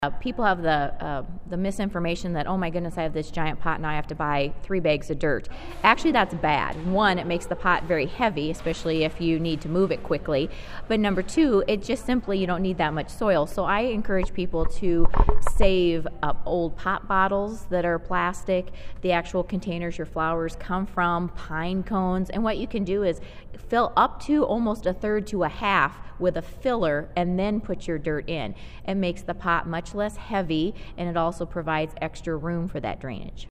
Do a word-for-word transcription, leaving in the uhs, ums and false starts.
Uh, people have the uh, the misinformation that, oh my goodness, I have this giant pot and I have to buy three bags of dirt. Actually, that's bad. One, it makes the pot very heavy, especially if you need to move it quickly. But number two, it just simply, you don't need that much soil. So I encourage people to save uh, old pot bottles that are plastic, the actual containers your flowers come from, pine cones. And what you can do is fill up to almost a third to a half with a filler and then put your dirt in. It makes the pot much less heavy, and it also provides extra room for that drainage.